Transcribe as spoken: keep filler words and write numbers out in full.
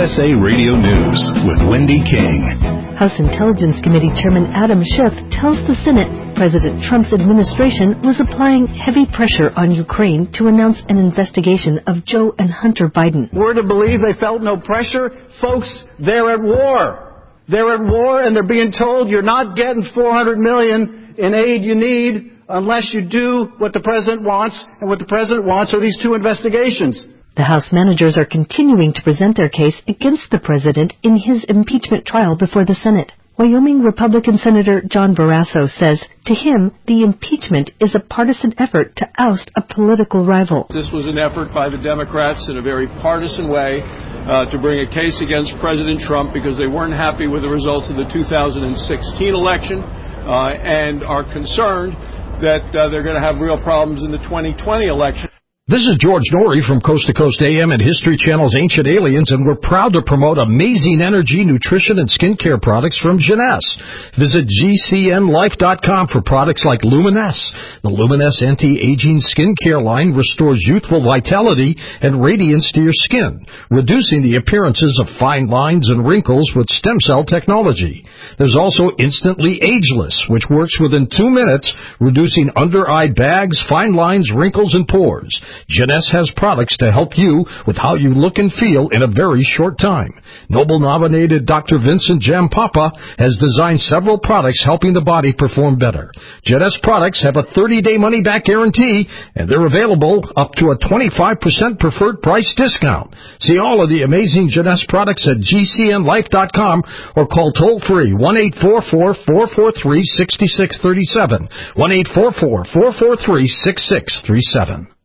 S A Radio News with Wendy King. House Intelligence Committee Chairman Adam Schiff tells the Senate President Trump's administration was applying heavy pressure on Ukraine to announce an investigation of Joe and Hunter Biden. We're to believe they felt no pressure? Folks, they're at war. They're at war, and they're being told you're not getting four hundred million dollars in aid you need unless you do what the president wants, and what the president wants are these two investigations. The House managers are continuing to present their case against the president in his impeachment trial before the Senate. Wyoming Republican Senator John Barrasso says, to him, the impeachment is a partisan effort to oust a political rival. This was an effort by the Democrats in a very partisan way uh, to bring a case against President Trump because they weren't happy with the results of the two thousand sixteen election uh, and are concerned that uh, they're going to have real problems in the twenty twenty election. This is George Norrie from Coast to Coast A M and History Channel's Ancient Aliens, and we're proud to promote amazing energy, nutrition, and skincare products from Jeunesse. Visit G C N life dot com for products like Luminesse. The Luminesse anti-aging skincare line restores youthful vitality and radiance to your skin, reducing the appearances of fine lines and wrinkles with stem cell technology. There's also Instantly Ageless, which works within two minutes, reducing under-eye bags, fine lines, wrinkles, and pores. Jeunesse has products to help you with how you look and feel in a very short time. Nobel-nominated Doctor Vincent Jampapa has designed several products helping the body perform better. Jeunesse products have a thirty-day money-back guarantee, and they're available up to a twenty-five percent preferred price discount. See all of the amazing Jeunesse products at G C N life dot com or call toll-free one eight four four, four four three, six six three seven, one eight four four, four four three, six six three seven.